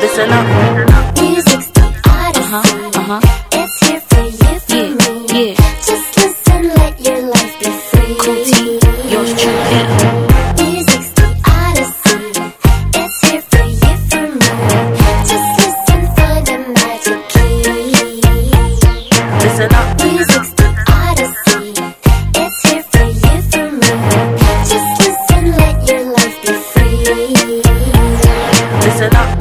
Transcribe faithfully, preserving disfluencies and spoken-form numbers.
Listen up. Music's the odyssey. Uh-huh, uh-huh. It's here for you, for Yeah, me. yeah. Just listen, let your life be free. Cool T, yours truly, yeah. Music's the odyssey. It's here for you, for me. Just listen, find a magic key. Listen up. Music's the odyssey. It's here for you, for me. Just listen, let your life be free. Listen up.